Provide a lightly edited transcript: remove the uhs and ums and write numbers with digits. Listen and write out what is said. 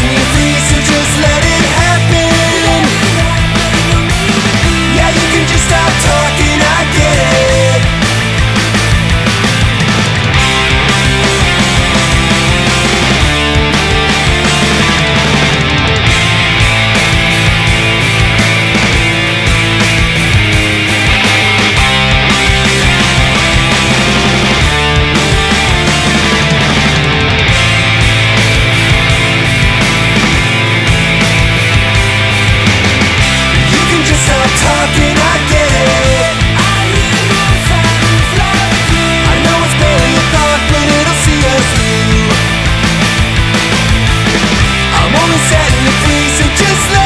setting you free, so just let it happen. Yeah, you can just stop talking, I get it. Talking, I get it. I know it's barely a thought, but it'll see us through. I'm only setting you free, so just let